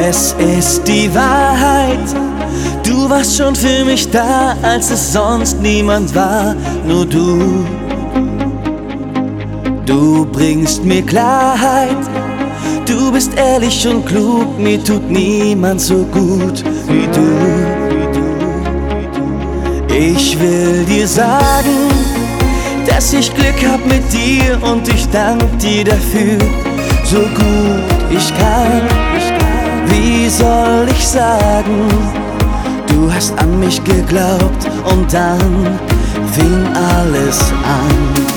Es ist die Wahrheit, du warst schon für mich da, als es sonst niemand war, nur du. Du bringst mir Klarheit, du bist ehrlich und klug, mir tut niemand so gut wie du. Ich will dir sagen, dass ich Glück hab mit dir und ich dank dir dafür, so gut ich kann. Wie soll ich sagen, du hast an mich geglaubt und dann fing alles an.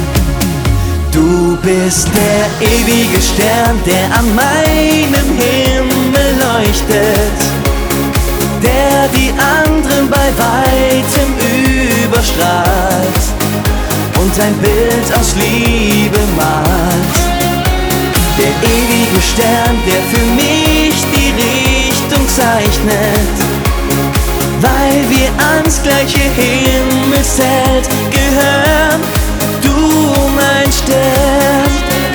Du bist der ewige Stern, der an meinem Himmel leuchtet, der die anderen bei weitem überstrahlt und ein Bild aus Liebe malt. Der ewige Stern, der für mich die Richtung zeichnet, weil wir ans gleiche Himmelszelt gehören, du mein Stern.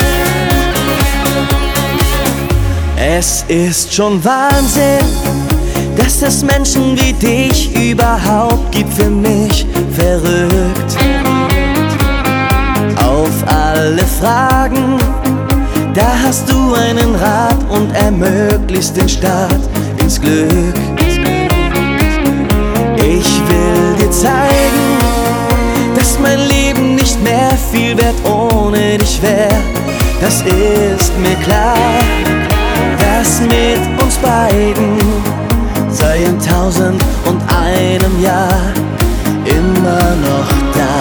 Es ist schon Wahnsinn, dass es Menschen wie dich überhaupt gibt, für mich verrückt. Auf alle Fragen, da hast du einen Rat und ermöglichst den Start ins Glück. Ich will dir zeigen, dass mein Leben nicht mehr viel wert ohne dich wär. Das ist mir klar, dass mit uns beiden sei in 1001 Jahr immer noch da.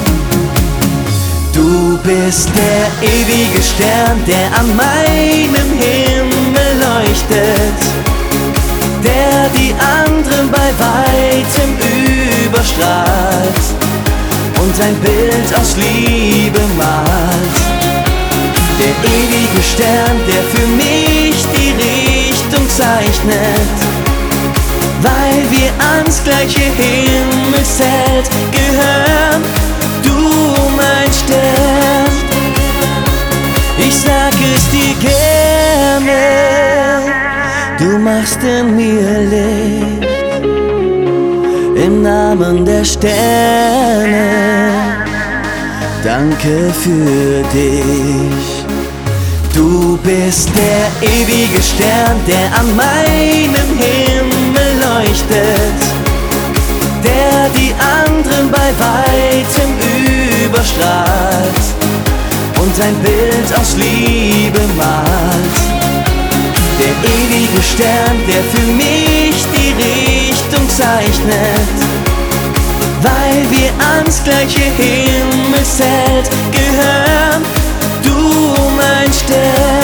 Du bist der ewige Stern, der an meinem Himmel leuchtet, der die anderen bei weitem überstrahlt und ein Bild aus Liebe malt. Der ewige Stern, der für mich die Richtung zeichnet, weil wir ans gleiche Himmelszelt gehören, du mein Stern. Ich sag es dir gerne, du machst in mir Licht, im Namen der Sterne, danke für dich. Du bist der ewige Stern, der an meinem Himmel leuchtet, der die anderen bei weitem überstrahlt und ein Bild aus Liebe malt. Der ewige Stern, der für mich die Richtung zeichnet, weil wir ans gleiche Himmelszelt gehören, du mein Stern.